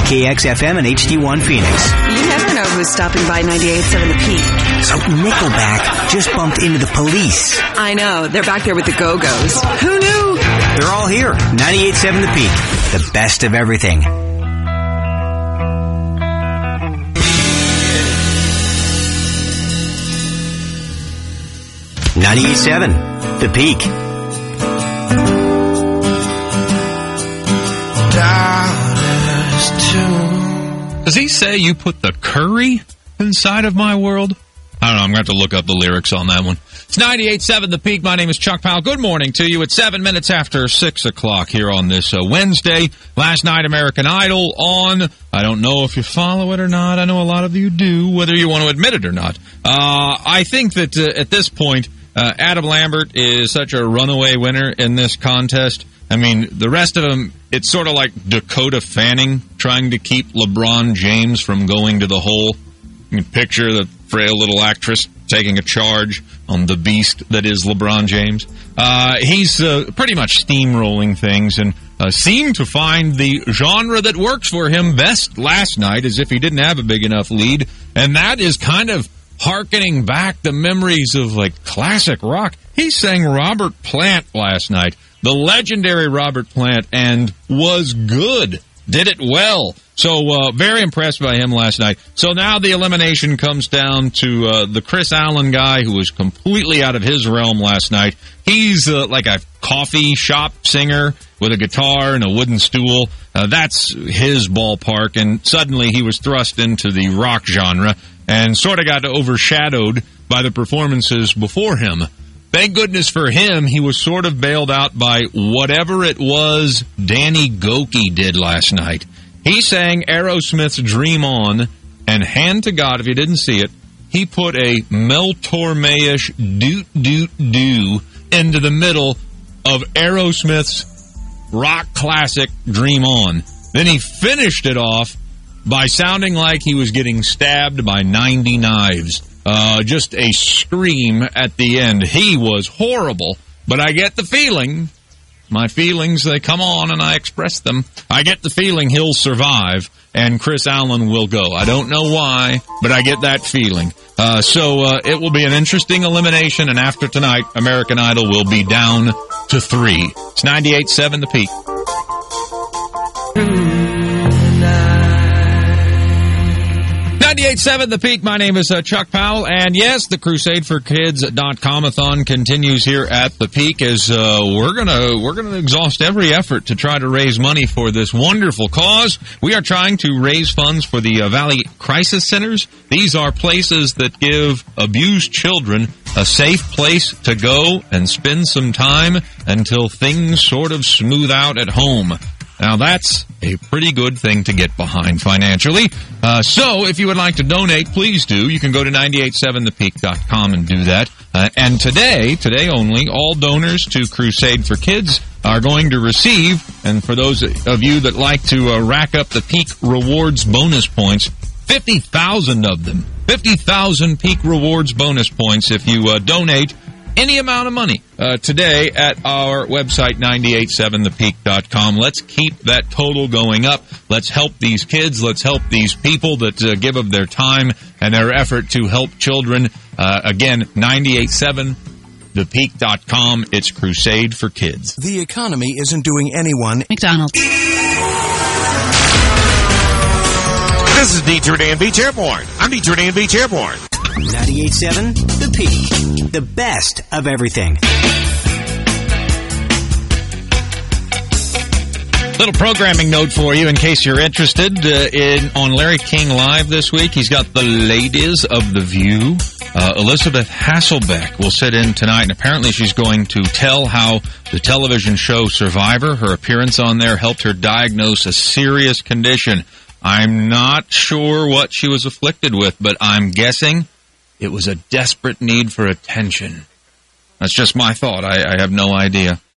KXFM and HD1 Phoenix. You never know who's stopping by 98.7 The Peak. So Nickelback just bumped into the Police. I know. They're back there with the Go-Go's. Who knew? They're all here. 98.7 The Peak. The best of everything. 98.7 The Peak. Does he say you put the curry inside of my world? I don't know. I'm going to have to look up the lyrics on that one. It's 98.7 The Peak. My name is Chuck Powell. Good morning to you. It's 7 minutes after 6 o'clock here on this Wednesday. Last night, American Idol on. I don't know if you follow it or not. I know a lot of you do, whether you want to admit it or not. I think that at this point, Adam Lambert is such a runaway winner in this contest. I mean, the rest of them, it's sort of like Dakota Fanning trying to keep LeBron James from going to the hole. You can picture the frail little actress taking a charge on the beast that is LeBron James. He's pretty much steamrolling things and seemed to find the genre that works for him best last night, as if he didn't have a big enough lead. And that is kind of hearkening back the memories of, like, classic rock. He sang Robert Plant last night, the legendary Robert Plant, and was good. Did it well. So, very impressed by him last night. So now the elimination comes down to the Chris Allen guy, who was completely out of his realm last night. He's like a coffee shop singer with a guitar and a wooden stool. That's his ballpark, and suddenly he was thrust into the rock genre and sort of got overshadowed by the performances before him. Thank goodness for him, he was sort of bailed out by whatever it was Danny Gokey did last night. He sang Aerosmith's Dream On, and hand to God, if you didn't see it, he put a Mel Torme-ish doot-doot-doo into the middle of Aerosmith's rock classic Dream On. Then he finished it off by sounding like he was getting stabbed by 90 knives. Just a scream at the end. He was horrible, but I get the feeling, my feelings, they come on and I express them. I get the feeling he'll survive and Chris Allen will go. I don't know why, but I get that feeling. So it will be an interesting elimination, and after tonight, American Idol will be down to 3. It's 98.7 The Peak. 98.7 The Peak. My name is Chuck Powell, and yes, the CrusadeForKids.com-a-thon continues here at The Peak as we're gonna exhaust every effort to try to raise money for this wonderful cause. We are trying to raise funds for the Valley Crisis Centers. These are places that give abused children a safe place to go and spend some time until things sort of smooth out at home. Now, that's a pretty good thing to get behind financially. So, if you would like to donate, please do. You can go to 987thepeak.com and do that. And today only, all donors to Crusade for Kids are going to receive, and for those of you that like to rack up the Peak Rewards bonus points, 50,000 of them. 50,000 Peak Rewards bonus points if you donate any amount of money today at our website, 987thepeak.com. Let's keep that total going up. Let's help these kids. Let's help these people that give of their time and their effort to help children. Again, 987thepeak.com. It's Crusade for Kids. The economy isn't doing anyone McDonald's. This is Detroit and Beach Airport. I'm Detroit and Beach Airport. 98.7 The Peak. The best of everything. Little programming note for you in case you're interested on Larry King Live this week. He's got the ladies of The View. Elizabeth Hasselbeck will sit in tonight, and apparently she's going to tell how the television show Survivor, her appearance on there, helped her diagnose a serious condition. I'm not sure what she was afflicted with, but I'm guessing it was a desperate need for attention. That's just my thought. I have no idea.